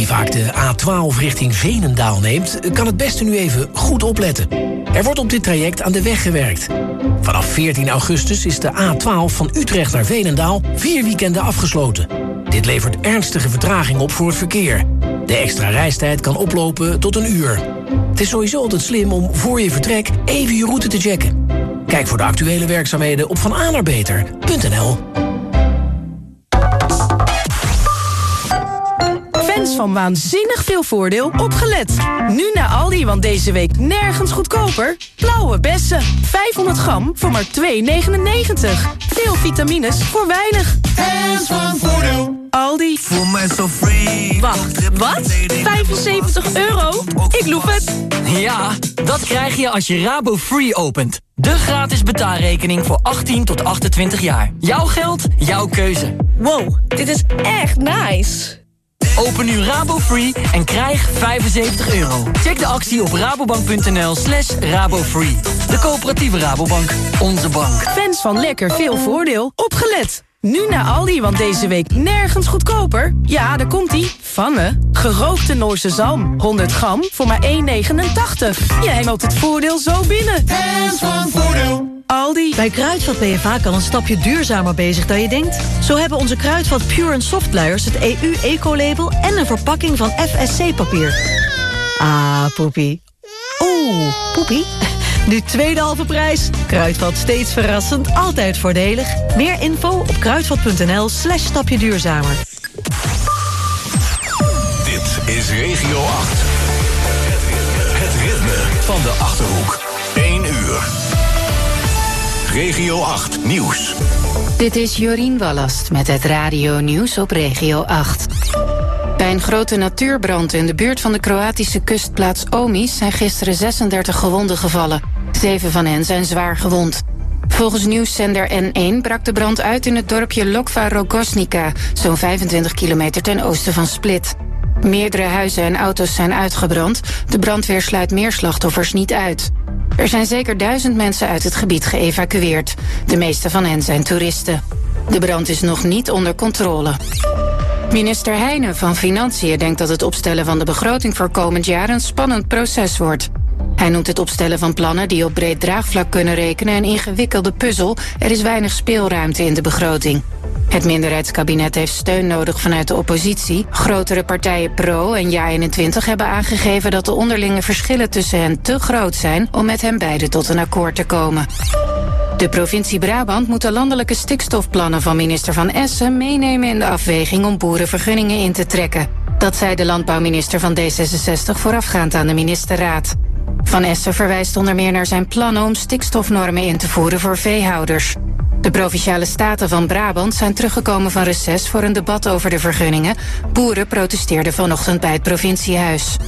die vaak de A12 richting Veenendaal neemt, kan het beste nu even goed opletten. Er wordt op dit traject aan de weg gewerkt. Vanaf 14 augustus is de A12 van Utrecht naar Veenendaal 4 weekenden afgesloten. Dit levert ernstige vertraging op voor het verkeer. De extra reistijd kan oplopen tot 1 uur. Het is sowieso altijd slim om voor je vertrek even je route te checken. Kijk voor de actuele werkzaamheden op vananaarbeter.nl. Fans van Waanzinnig Veel Voordeel, opgelet. Nu naar Aldi, want deze week nergens goedkoper. Blauwe bessen, 500 gram voor maar €2,99. Veel vitamines voor weinig. Fans van Voordeel. Aldi. Voel mij zo free. Wacht, wat? €75? Ik loef het. Ja, dat krijg je als je Rabo Free opent. De gratis betaalrekening voor 18 tot 28 jaar. Jouw geld, jouw keuze. Wow, dit is echt nice. Open nu Rabo Free en krijg €75. Check de actie op rabobank.nl/rabofree. De coöperatieve Rabobank. Onze bank. Fans van Lekker Veel Voordeel, opgelet. Nu naar Aldi, want deze week nergens goedkoper. Ja, daar komt-ie. Vangen. Gerookte Noorse zalm. 100 gram voor maar €1,89. Je hengelt het voordeel zo binnen. Fans van Voordeel. Aldi. Bij Kruidvat ben je vaak al een stapje duurzamer bezig dan je denkt. Zo hebben onze Kruidvat Pure & Soft luiers het EU-eco-label en een verpakking van FSC-papier. Ah, poepie. Oeh, poepie. Nu tweede halve prijs. Kruidvat steeds verrassend, altijd voordelig. Meer info op kruidvat.nl/stapje duurzamer. Dit is Regio 8. Het ritme van de Achterhoek. 1 uur. Regio 8 Nieuws. Dit is Jorien Wallast met het Radio Nieuws op Regio 8. Bij een grote natuurbrand in de buurt van de Kroatische kustplaats Omis zijn gisteren 36 gewonden gevallen. 7 van hen zijn zwaar gewond. Volgens nieuwszender N1 brak de brand uit in het dorpje Lokva Rogosnica, zo'n 25 kilometer ten oosten van Split. Meerdere huizen en auto's zijn uitgebrand. De brandweer sluit meer slachtoffers niet uit. Er zijn zeker 1000 mensen uit het gebied geëvacueerd. De meeste van hen zijn toeristen. De brand is nog niet onder controle. Minister Heijnen van Financiën denkt dat het opstellen van de begroting voor komend jaar een spannend proces wordt. Hij noemt het opstellen van plannen die op breed draagvlak kunnen rekenen een ingewikkelde puzzel. Er is weinig speelruimte in de begroting. Het minderheidskabinet heeft steun nodig vanuit de oppositie. Grotere partijen Pro en JA21 hebben aangegeven dat de onderlinge verschillen tussen hen te groot zijn om met hen beiden tot een akkoord te komen. De provincie Brabant moet de landelijke stikstofplannen van minister Van Essen meenemen in de afweging om boerenvergunningen in te trekken. Dat zei de landbouwminister van D66 voorafgaand aan de ministerraad. Van Essen verwijst onder meer naar zijn plannen om stikstofnormen in te voeren voor veehouders. De Provinciale Staten van Brabant zijn teruggekomen van reces voor een debat over de vergunningen. Boeren protesteerden vanochtend bij het provinciehuis.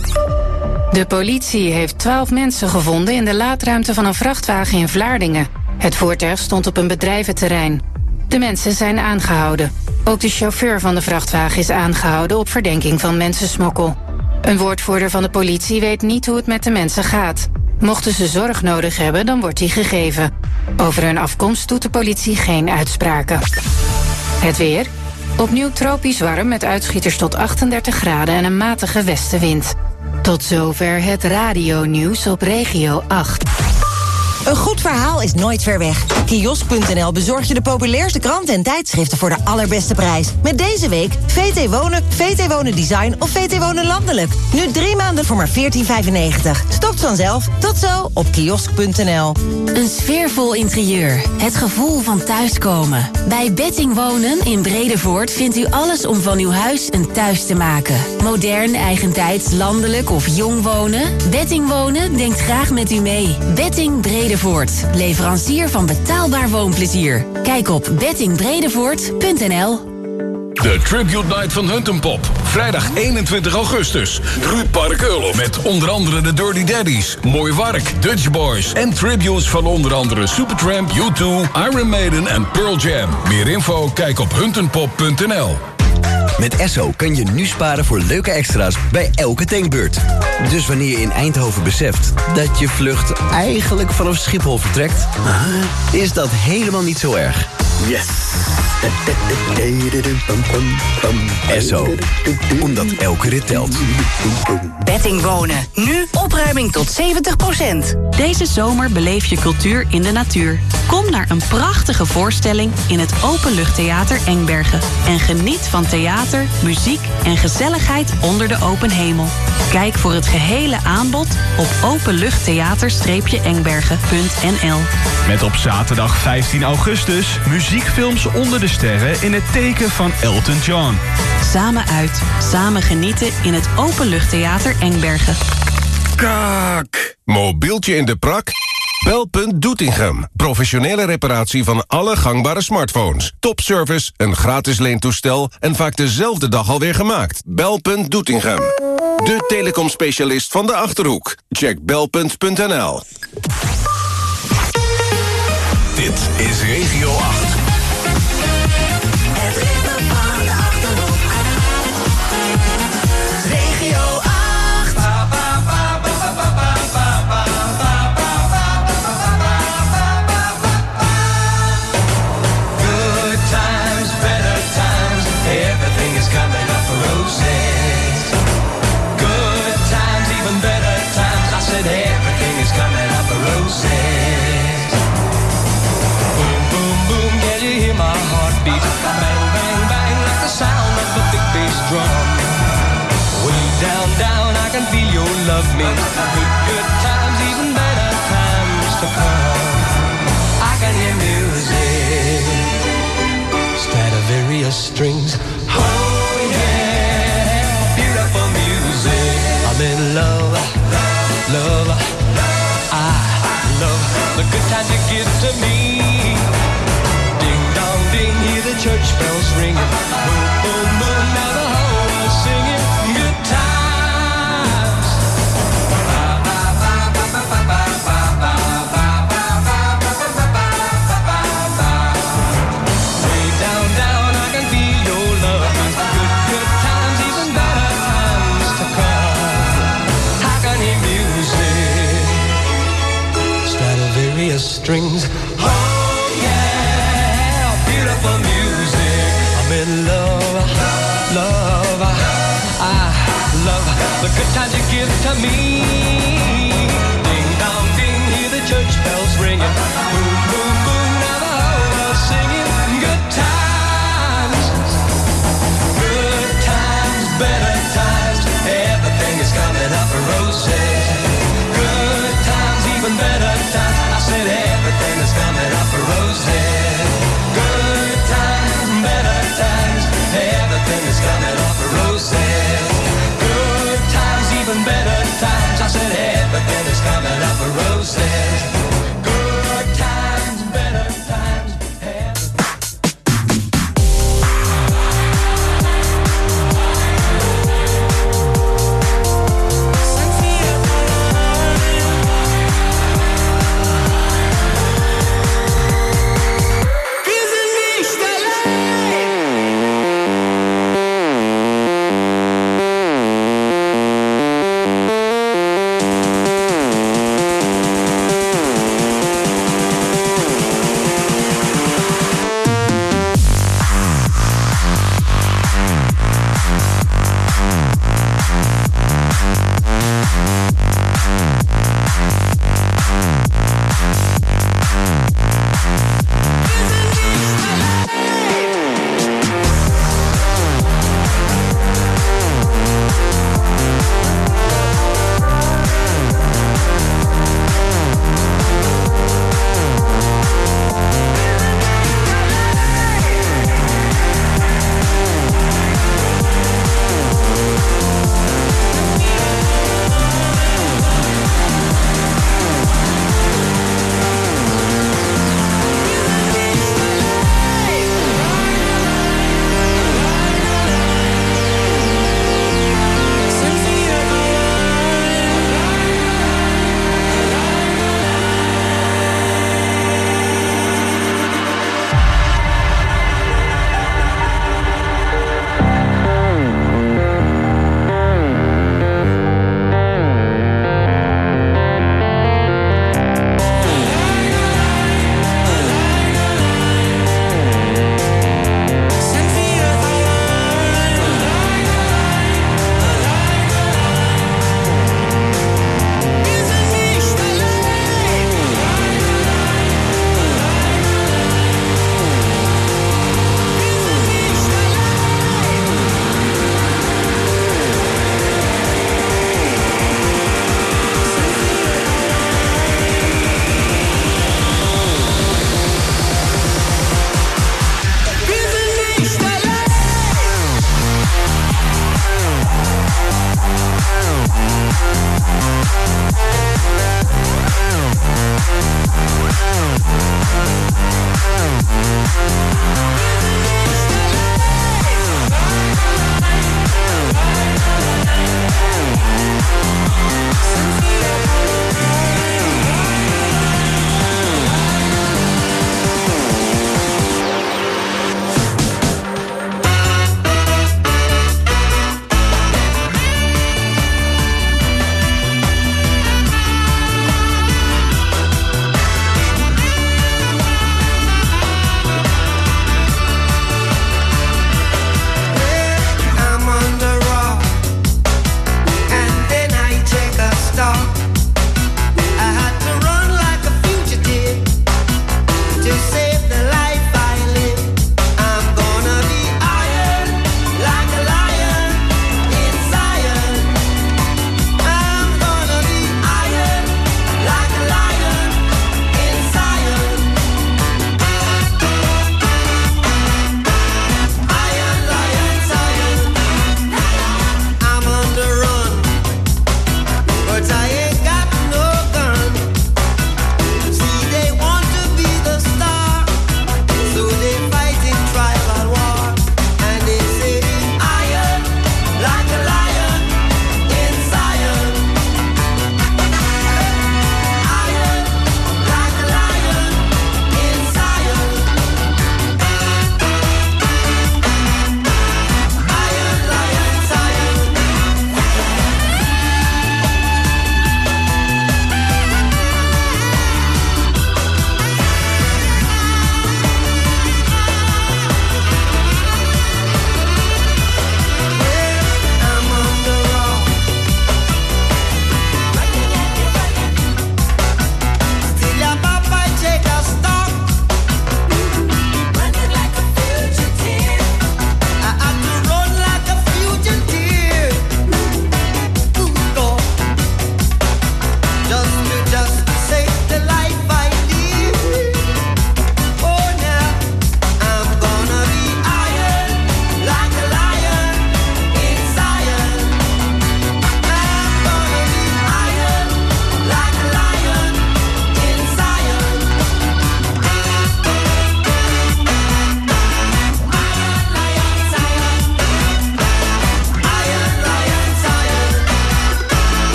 De politie heeft 12 mensen gevonden in de laadruimte van een vrachtwagen in Vlaardingen. Het voertuig stond op een bedrijventerrein. De mensen zijn aangehouden. Ook de chauffeur van de vrachtwagen is aangehouden op verdenking van mensensmokkel. Een woordvoerder van de politie weet niet hoe het met de mensen gaat. Mochten ze zorg nodig hebben, dan wordt die gegeven. Over hun afkomst doet de politie geen uitspraken. Het weer. Opnieuw tropisch warm met uitschieters tot 38 graden en een matige westenwind. Tot zover het radio-nieuws op Regio 8. Een goed verhaal is nooit ver weg. Kiosk.nl bezorgt je de populairste kranten en tijdschriften voor de allerbeste prijs. Met deze week VT Wonen, VT Wonen Design of VT Wonen Landelijk. Nu 3 maanden voor maar €14,95. Stopt vanzelf. Tot zo op kiosk.nl. Een sfeervol interieur. Het gevoel van thuiskomen. Bij Betting Wonen in Bredevoort vindt u alles om van uw huis een thuis te maken. Modern, eigentijds, landelijk of jong wonen. Betting Wonen denkt graag met u mee. Betting Bredevoort. Leverancier van betaalbaar woonplezier. Kijk op bettingbredevoort.nl. De Tribute Night van Huntenpop. Vrijdag 21 augustus. Ruud Parkeul met onder andere de Dirty Daddies, Mooi Wark, Dutch Boys en tributes van onder andere Supertramp, U2, Iron Maiden en Pearl Jam. Meer info, kijk op huntenpop.nl. Met Esso kun je nu sparen voor leuke extra's bij elke tankbeurt. Dus wanneer je in Eindhoven beseft dat je vlucht eigenlijk vanaf Schiphol vertrekt, is dat helemaal niet zo erg. Yes! Esso, omdat elke rit telt. Betting Wonen. Nu opruiming tot 70%. Deze zomer beleef je cultuur in de natuur. Kom naar een prachtige voorstelling in het Openluchttheater Engbergen. En geniet van theater, muziek en gezelligheid onder de open hemel. Kijk voor het gehele aanbod op openluchttheater-engbergen.nl. Met op zaterdag 15 augustus muziekfilms onder de sterren in het teken van Elton John. Samen uit, samen genieten in het Openluchttheater Engbergen. Kak! Mobieltje in de prak? Belpunt Doetinchem. Professionele reparatie van alle gangbare smartphones. Topservice, een gratis leentoestel en vaak dezelfde dag alweer gemaakt. Belpunt Doetinchem. De telecomspecialist van de Achterhoek. Check belpunt.nl. Dit is Regio 8. Het ritme van de Achterhoek. Regio 8. Good times, better times, everything is coming up for roses. Good times, even better times, I said everything is coming up for roses. Boom, boom, boom, can you hear my heartbeat? Bang, bang, bang, like the sound of a big bass drum. Way down, down, I can feel your love me. Good, good times, even better times to come. I can hear music, Stradivarius strings. Oh yeah, beautiful music. I'm in love, love, I love the good times you give to me. Ding dong ding, hear the church bells ringing. Boom, boom, boom, now the whole world's singing. Good times. Way down, down, I can feel your love. Good, good times, even better times to come. I can hear music, Stradivarius strings. Oh yeah, beautiful music. I'm in love, love, I love the good times you give to me. Ding dong ding, hear the church bells ringing. Boom, boom, boom, now the whole world's singing. Good times, better times, everything is coming up for roses. Good times, even better times, I said everything is coming up for roses. Good times, better times, everything is coming up for roses. Good times, even better times, I said everything is coming up for roses. Good times, better times,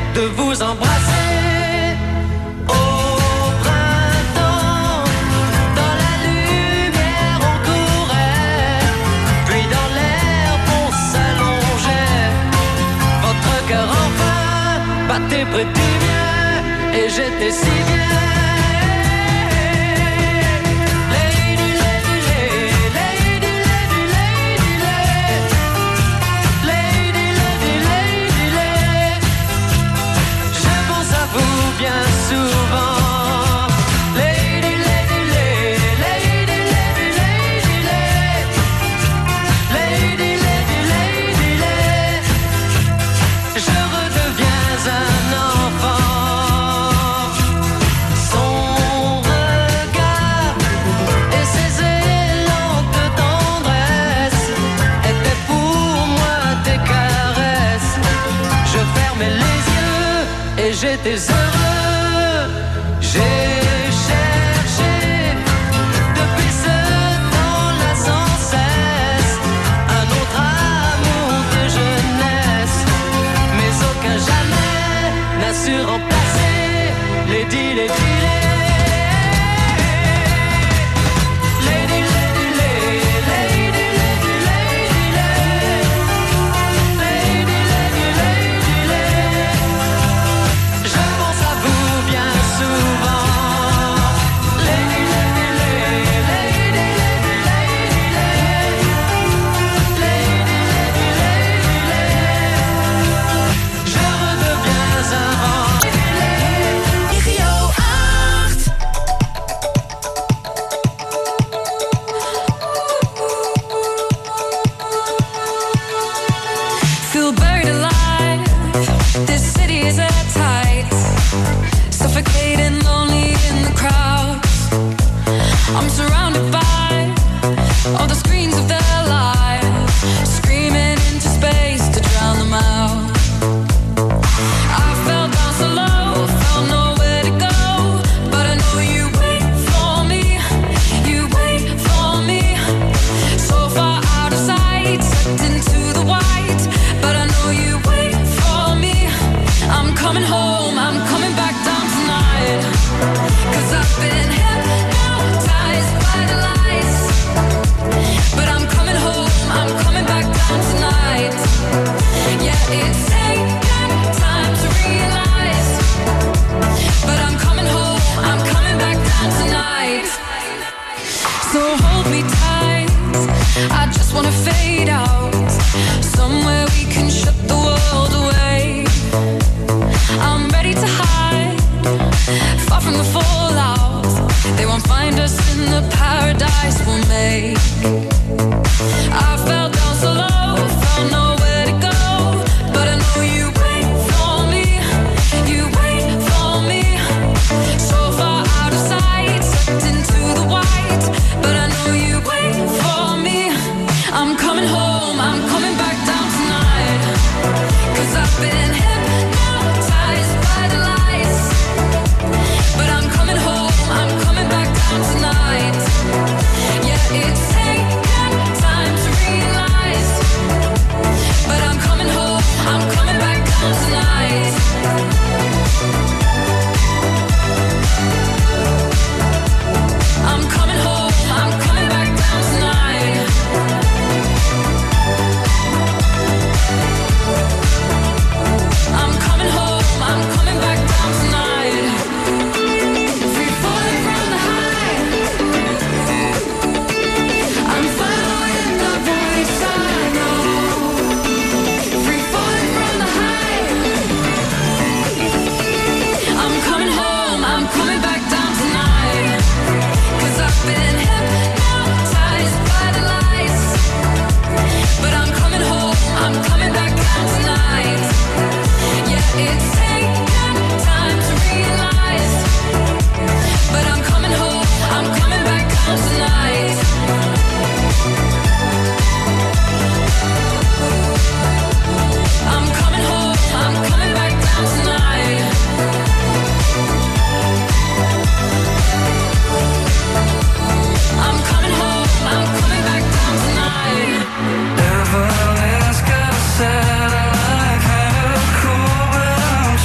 de vous embrasser. Au printemps, dans la lumière on courait, puis dans l'herbe on s'allongeait. Votre cœur enfin battait près du mien, et j'étais si bien. Bien souvent, lady, lady, lady, lady, lady, lady, lady, lady, lady, je redeviens un enfant. Son regard et ses élans de tendresse étaient pour moi des caresses. Je fermais les yeux et j'étais heureux. J'ai cherché depuis ce temps-là sans cesse un autre amour de jeunesse, mais aucun jamais n'a su remplacer Lady, Lady, Lady, Lady, Lady, Lady, Lady, Lady, Lady, Lady, Lady. Je pense à vous bien souvent. Feel buried alive. This city is airtight, suffocating, lonely in the crowd. I'm surrounded by all the screens of their lives, screaming into space to drown them out. I fell down so low, felt nowhere to go, but I know you wait for me, you wait for me. So far out of sight, sucked into the white, but I know you wait for me. I'm coming home, I'm coming back down tonight, 'cause I've been hypnotized by the lights. But I'm coming home, I'm coming back down tonight. Yeah, it's taken time to realize, but I'm coming home, I'm coming back down tonight. So hold me tight, I just wanna fade out, somewhere we can shut the world away. I'm ready to hide, far from the fallout. They won't find us in the paradise we'll make. I fell down so low, felt nowhere to go, but I know you wait for me, you wait for me. So far out of sight, sucked into the white, but I know you wait for me. I'm coming home, I'm coming back down tonight, 'cause I've been hypnotized by the lights. But I'm coming home, I'm coming back down tonight. Yeah, it's taken time to realize, but I'm coming home, I'm coming back down tonight. I'm coming home, I'm coming back down tonight. I'm coming home, I'm coming back down tonight. Free falling from the high, I'm following the voice I know. Free falling from the high, I'm coming home, I'm coming back down tonight, 'cause I've been hypnotized by the lights. But I'm coming home, I'm coming back down tonight. Yeah, it's taken time to realize, but I'm coming home, I'm coming back down tonight. I'm coming home, I'm coming back down tonight. I'm coming home, I'm coming back down tonight. Never ask, I said I like kind of cool, but I'm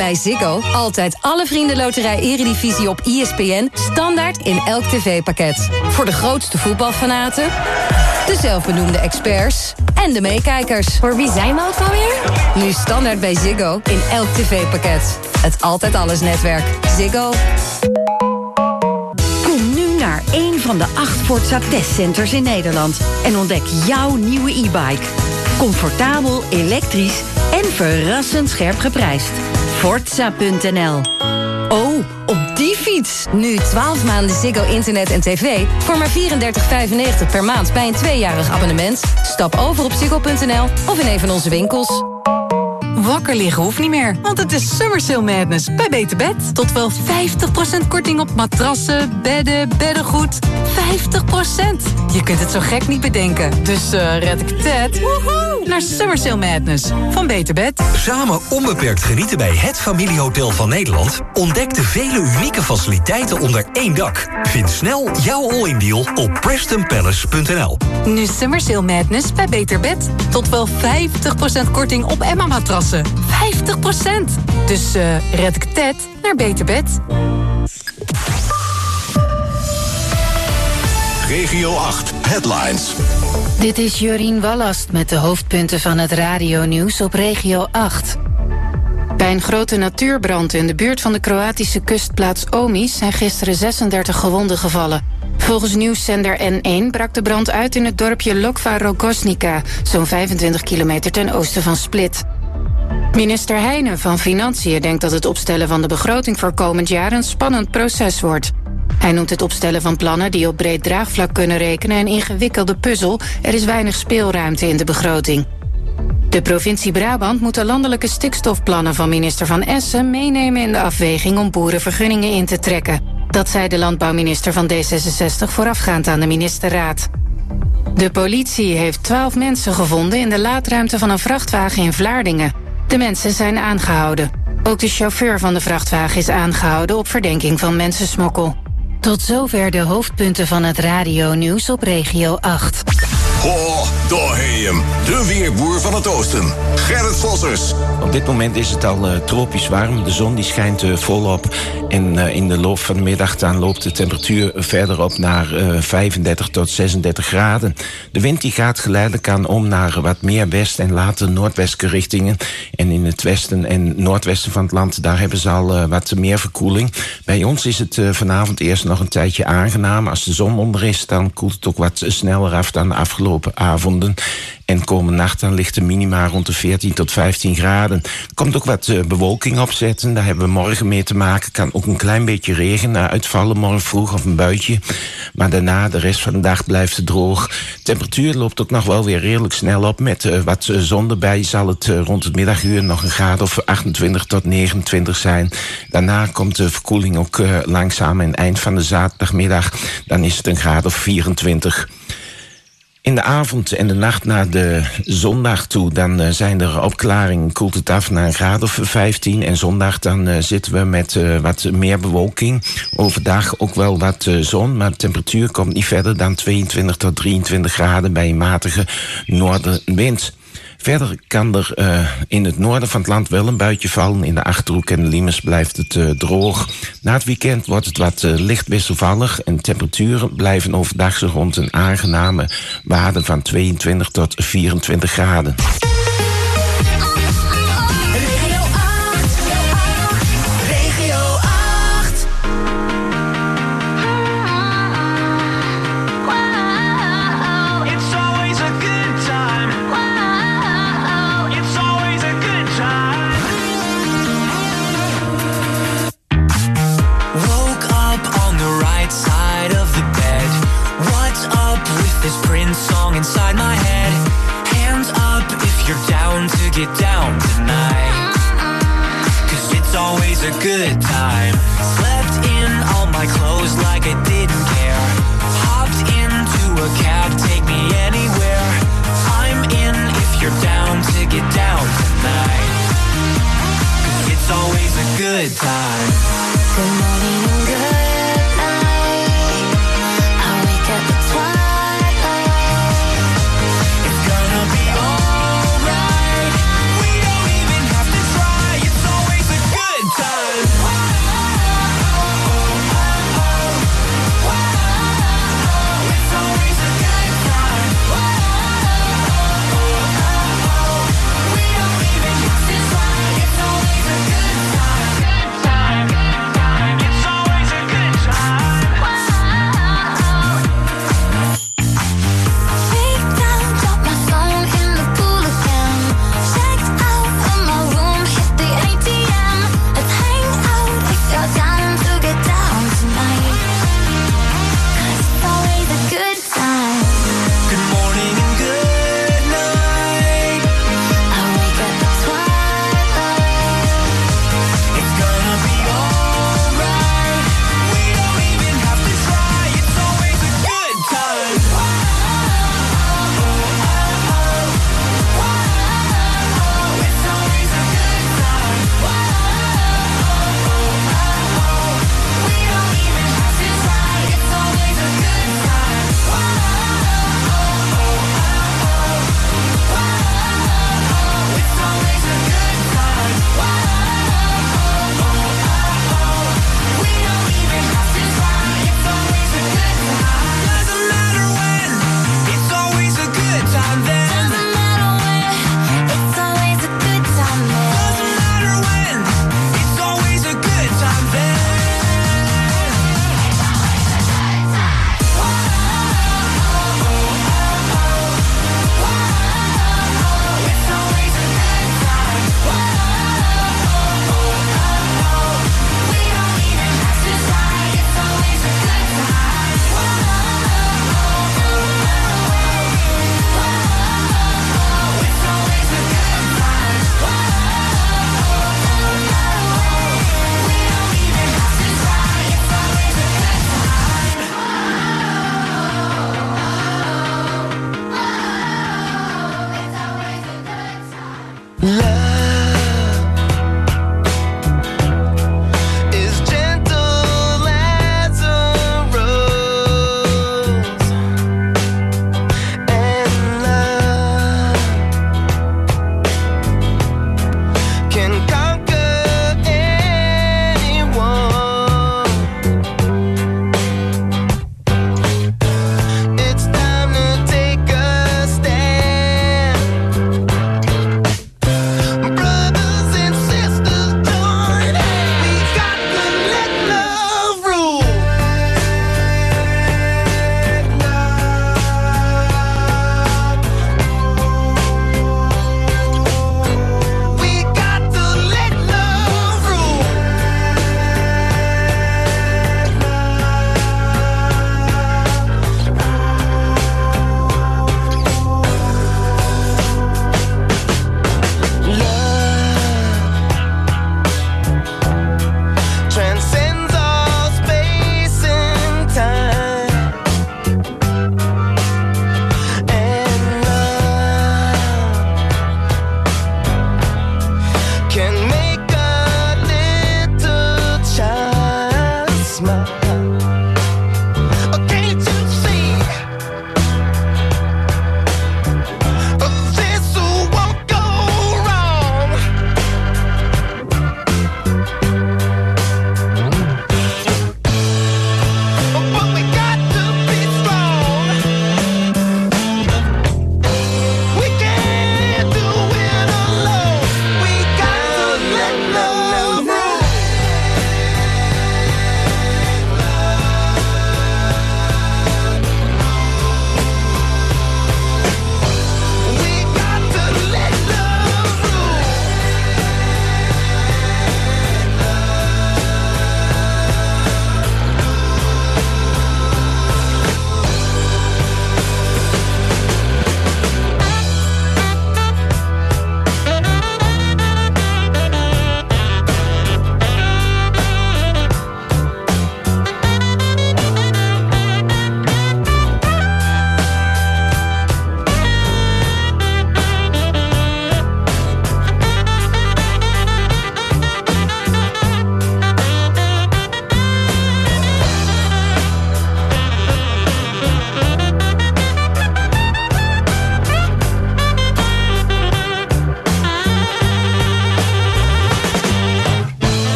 Bij Ziggo altijd alle Vriendenloterij Eredivisie op ESPN standaard in elk tv-pakket. Voor de grootste voetbalfanaten, de zelfbenoemde experts en de meekijkers. Voor wie zijn we ook alweer? Nu standaard bij Ziggo in elk tv-pakket. Het Altijd Alles netwerk. Ziggo. Kom nu naar een van de 8 Forza testcenters in Nederland en ontdek jouw nieuwe e-bike. Comfortabel, elektrisch en verrassend scherp geprijsd. Forza.nl. Oh, op die fiets! Nu 12 maanden Ziggo internet en tv voor maar $34,95 per maand bij een 2-jarig abonnement. Stap over op ziggo.nl of in een van onze winkels. Wakker liggen hoeft niet meer, want het is Summer Sale Madness bij Beter Bed. Tot wel 50% korting op matrassen, bedden, beddengoed. 50%! Je kunt het zo gek niet bedenken. Dus red ik Ted naar Summer Sale Madness van Beter Bed. Samen onbeperkt genieten bij het familiehotel van Nederland. Ontdek de vele unieke faciliteiten onder één dak. Vind snel jouw all-in-deal op PrestonPalace.nl. Nu Summer Sale Madness bij Beter Bed. Tot wel 50% korting op Emma-matrassen. 50%! Dus red ik Ted naar Beter Bed. Regio 8 Headlines. Dit is Jorien Wallast met de hoofdpunten van het radionieuws op Regio 8. Bij een grote natuurbrand in de buurt van de Kroatische kustplaats Omis zijn gisteren 36 gewonden gevallen. Volgens nieuwszender N1 brak de brand uit in het dorpje Lokva Rogosnica, zo'n 25 kilometer ten oosten van Split. Minister Heijnen van Financiën denkt dat het opstellen van de begroting voor komend jaar een spannend proces wordt. Hij noemt het opstellen van plannen die op breed draagvlak kunnen rekenen een ingewikkelde puzzel. Er is weinig speelruimte in de begroting. De provincie Brabant moet de landelijke stikstofplannen van minister Van Essen meenemen in de afweging om boerenvergunningen in te trekken. Dat zei de landbouwminister van D66 voorafgaand aan de ministerraad. De politie heeft 12 mensen gevonden in de laadruimte van een vrachtwagen in Vlaardingen. De mensen zijn aangehouden. Ook de chauffeur van de vrachtwagen is aangehouden op verdenking van mensensmokkel. Tot zover de hoofdpunten van het radionieuws op Regio 8. Ho, daar heb je hem. De weerboer van het oosten. Gerrit Vossers. Op dit moment is het al tropisch warm. De zon die schijnt volop. En in de loop van de middag dan loopt de temperatuur verder op naar 35 tot 36 graden. De wind die gaat geleidelijk aan om naar wat meer west- en later noordwestelijke richtingen. En in het westen en noordwesten van het land, daar hebben ze al wat meer verkoeling. Bij ons is het vanavond eerst nog een tijdje aangenaam. Als de zon onder is, dan koelt het ook wat sneller af dan de afgelopen avonden. En komende nacht dan ligt de minima rond de 14 tot 15 graden. Er komt ook wat bewolking opzetten. Daar hebben we morgen mee te maken. Kan ook een klein beetje regen uitvallen morgen vroeg of een buitje. Maar daarna, de rest van de dag blijft het droog. De temperatuur loopt ook nog wel weer redelijk snel op. Met wat zon erbij zal het rond het middaguur nog een graad of 28 tot 29 zijn. Daarna komt de verkoeling ook langzaam. En eind van de zaterdagmiddag, dan is het een graad of 24. In de avond en de nacht naar de zondag toe, dan zijn er opklaringen, koelt het af naar een graad of 15. En zondag dan zitten we met wat meer bewolking. Overdag ook wel wat zon, maar de temperatuur komt niet verder dan 22 tot 23 graden bij een matige noordenwind. Verder kan er in het noorden van het land wel een buitje vallen. In de Achterhoek en de Liemers blijft het droog. Na het weekend wordt het wat licht wisselvallig. En temperaturen blijven overdag zo rond een aangename waarde van 22 tot 24 graden. Inside my head, hands up if you're down to get down tonight. 'Cause it's always a good time. Slept in all my clothes like I didn't care. Hopped into a cab, take me anywhere. I'm in if you're down to get down tonight. 'Cause it's always a good time. Good morning and good night. I wake up at twilight. Good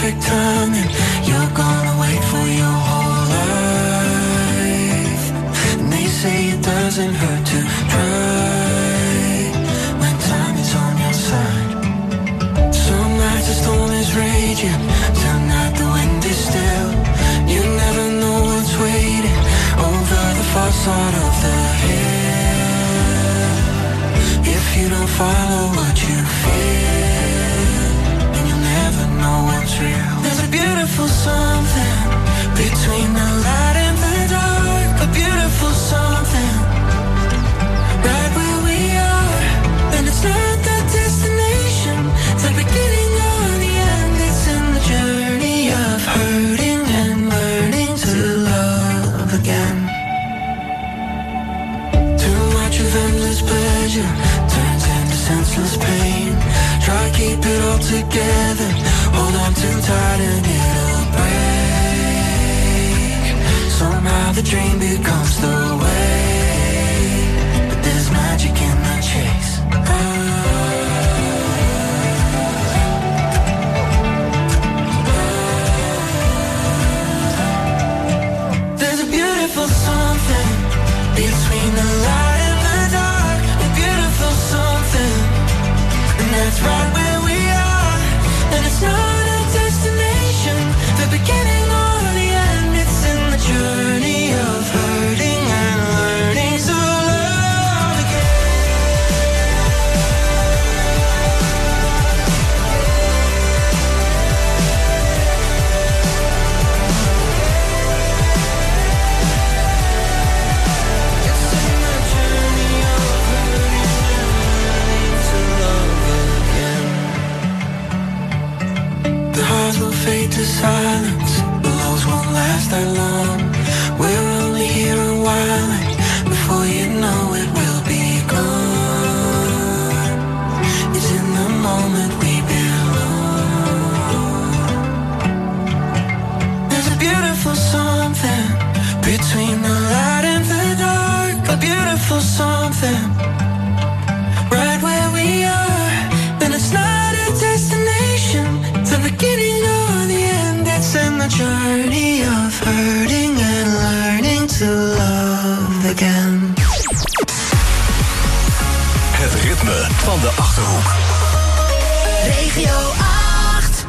perfect time, and you're gonna wait for your whole life. And they say it doesn't hurt to try when time is on your side. Some nights the storm is raging, tonight the wind is still. You never know what's waiting over the far side of the hill. If you don't follow what you feel, then you'll never know what's real. There's a beautiful something between the light and the dark. A beautiful something right where we are. And it's not the destination, it's the beginning or the end. It's in the journey of hurting and learning to love again. Too much of endless pleasure turns into senseless pain. Try to keep it all together, hold on too tight and it'll break. Somehow the dream becomes the way, but there's magic in the chase. There's a beautiful something between the light and the dark. A beautiful something, and that's right where we are. And it's not a destination, the beginning or the end. It's in the journey of hurting and learning to love again. It's in the journey of hurting and learning to love again. The hearts will fade to silence, the lows won't last that long. We're only here a while, and before you know it, we'll be gone. It's in the moment we belong. There's a beautiful something between the light and the dark. A beautiful something right where we are. And it's not a destination, it's the beginning or the end. It's in the journey of hurting and learning to love again. Het ritme van de Achterhoek. Regio 8.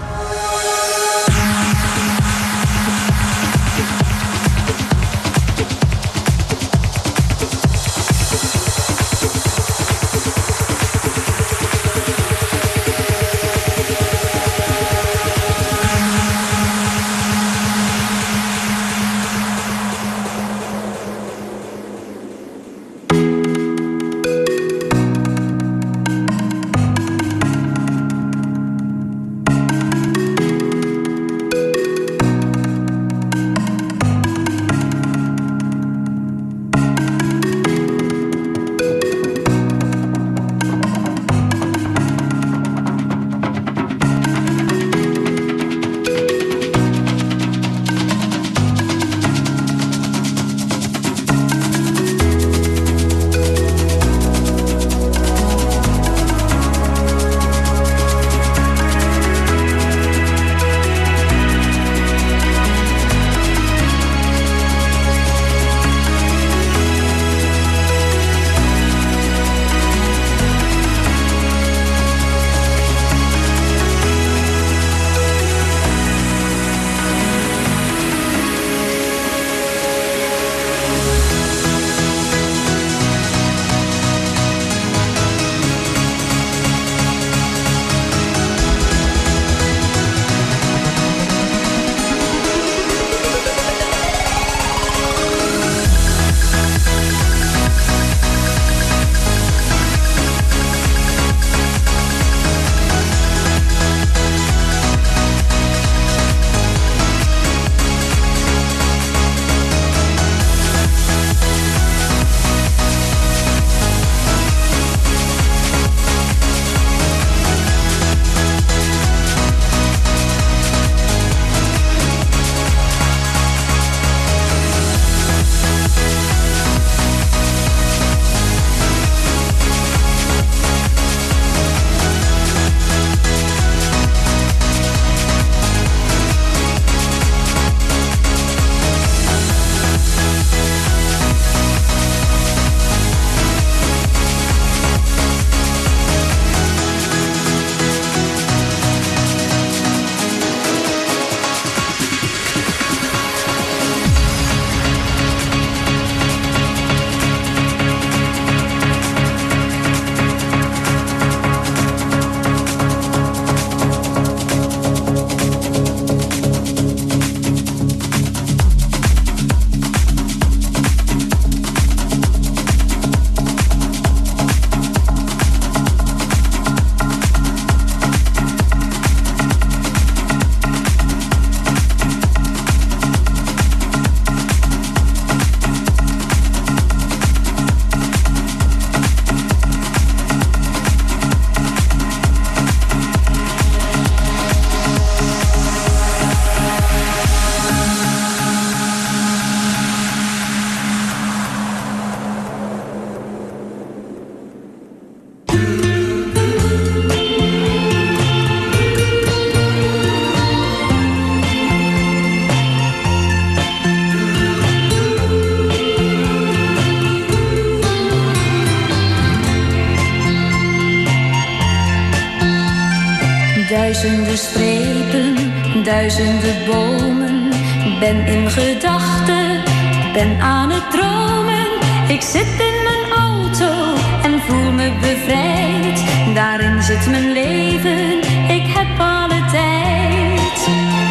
Duizenden strepen, duizenden bomen. Ben in gedachten, ben aan het dromen. Ik zit in mijn auto en voel me bevrijd. Daarin zit mijn leven, ik heb alle tijd.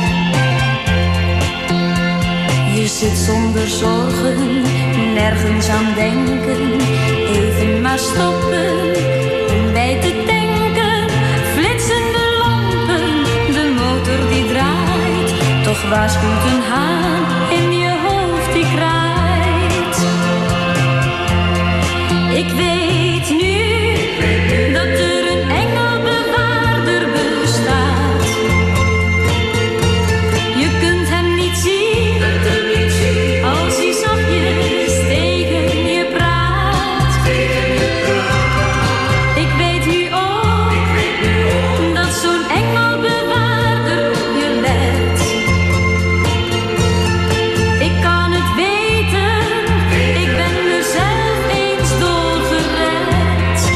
Je zit zonder zorgen, nergens aan denken. Even maar stoppen, om bij te denken. Flitsende lampen, de motor die draait. Toch waarschuwt een haan in je hoofd die kraait. Ik weet nu dat er een engelbewaarder bestaat. Je kunt hem niet zien als hij zachtjes tegen je praat. Ik weet nu ook dat zo'n engelbewaarder op je let. Ik kan het weten, ik ben er zelf eens door gered.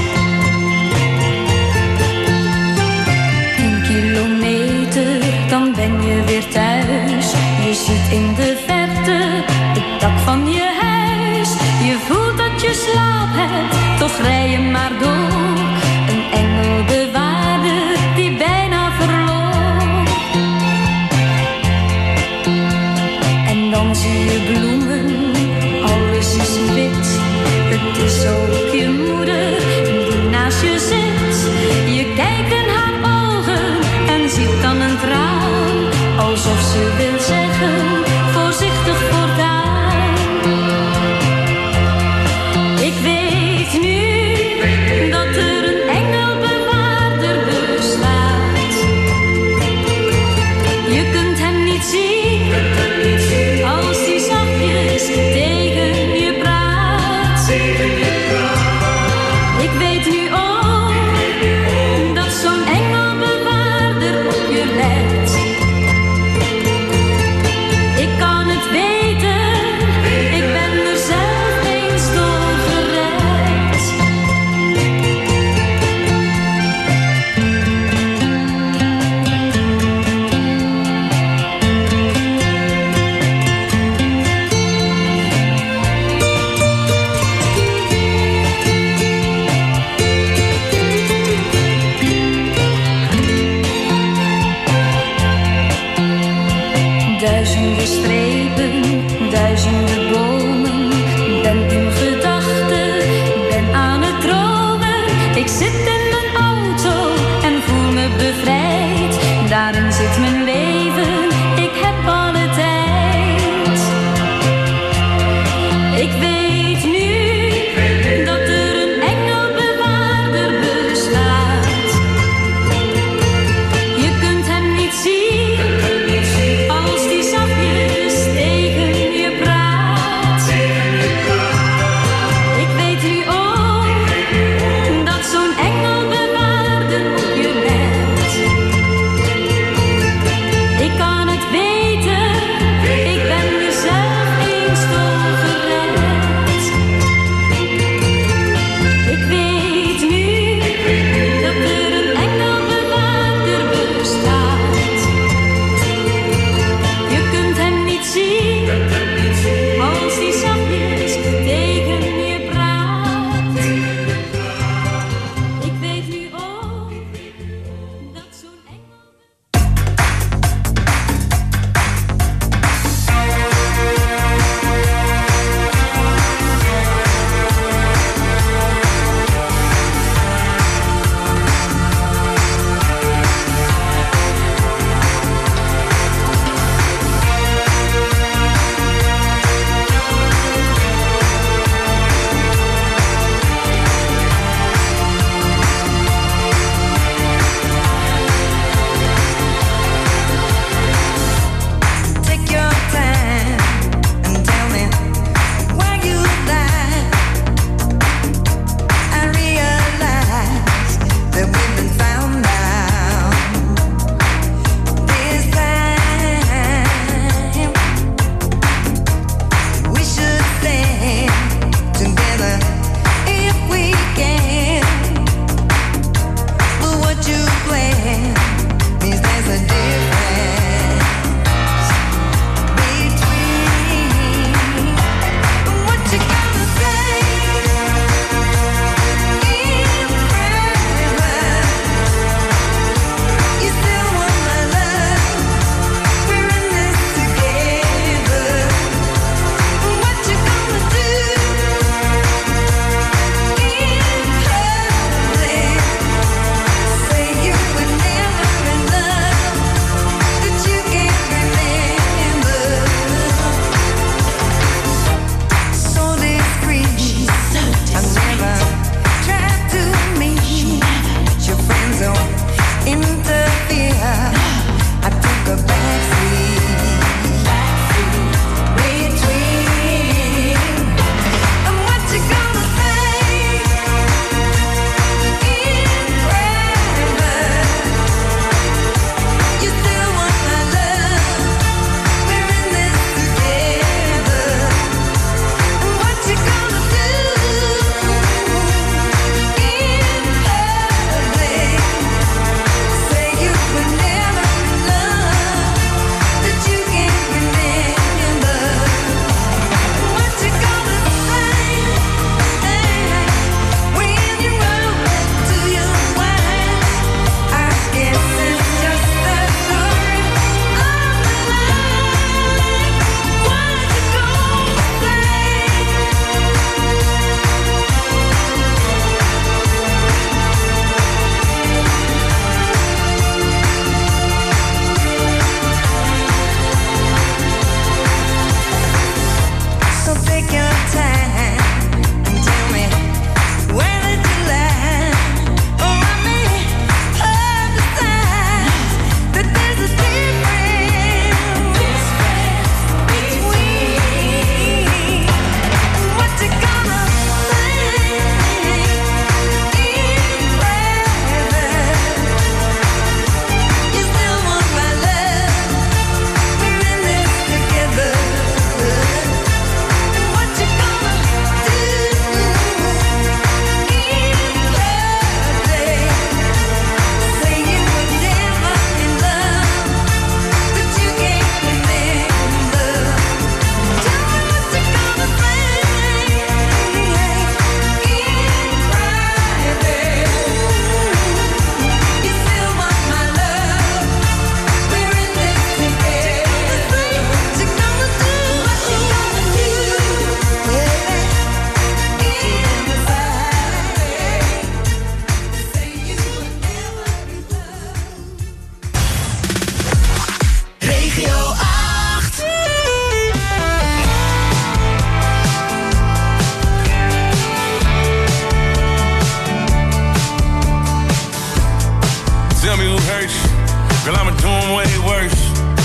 doing way worse.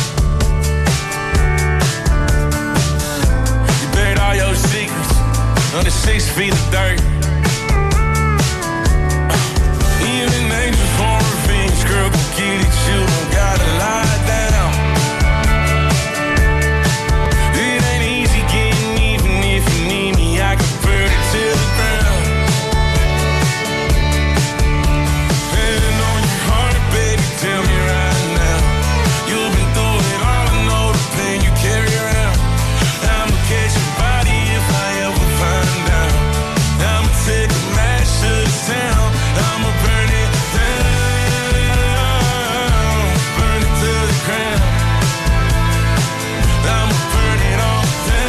You buried all your secrets under 6 feet of dirt. Even angels for revenge, girl, go get it, you don't gotta lie down. It ain't easy getting even if you need me, I can burn it to the ground. And on your heart, baby, tell me right now, you've been through it all, I know the pain you carry around. I'ma catch your body if I ever find out. I'ma take a match to the town, I'ma burn it down, burn it to the ground. I'ma burn it all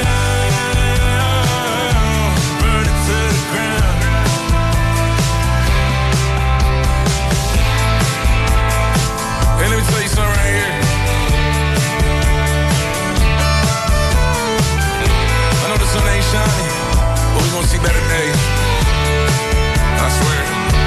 down, burn it to the ground. Hey, let me tell you something right here. I know the sun ain't shining, but we gonna see better days. I swear.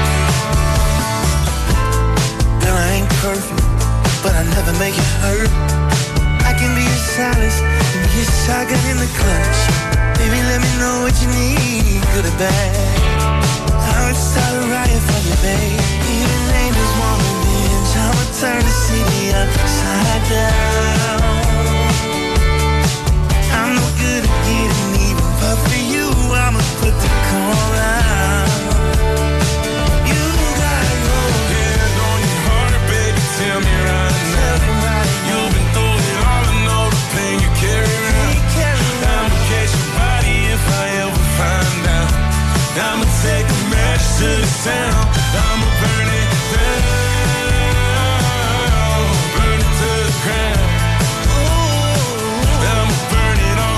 Girl, I ain't perfect, but I never make it hurt. I can be your solace and be your shotgun in the clutch. Baby, let me know what you need, good or bad. I would start a riot for you, babe. Even angels want revenge. I'ma turn the city upside down. I'm no good at getting even, but for you, I'ma put the call out. You gotta go. Hand on your heart, baby, tell me right now. You've been through it all, I know the pain you carry around. I'ma catch your body if I ever find out. I'ma take a match to the sound. I'ma burn it down, burn it to the ground. I'ma burn it all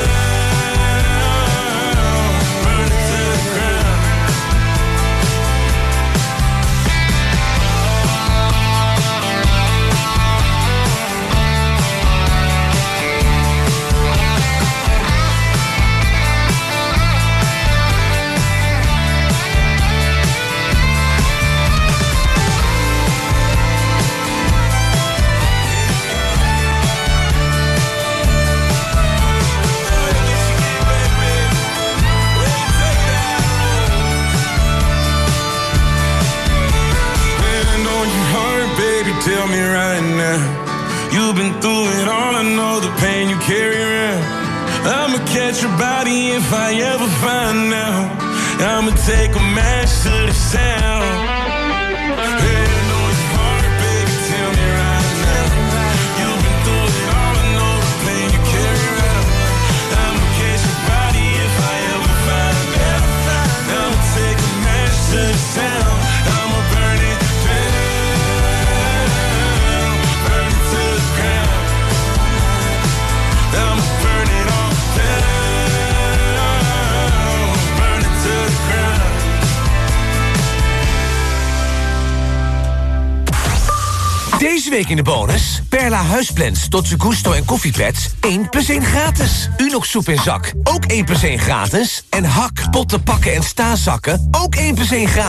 down, burn it to the ground. Hand on your heart, baby, tell me right now. You've been through it all, I know the pain you carry around. I'ma catch your body if I ever find out. I'ma take a match to the sound. Hand on your heart, baby, tell me right now. You've been through it all, I know the pain you carry around. I'ma catch your body if I ever find out. I'ma take a match to the sound. I'ma burn it down, burn it to the ground. I'ma burn it all down, burn it to the ground. Deze week in de bonus. Perla huisplans tot zijn gusto en koffiepads. 1 + 1 gratis. Unox soep in zak. Ook 1 + 1 gratis. En Hak, potten, pakken en staanzakken. Ook 1 + 1 gratis.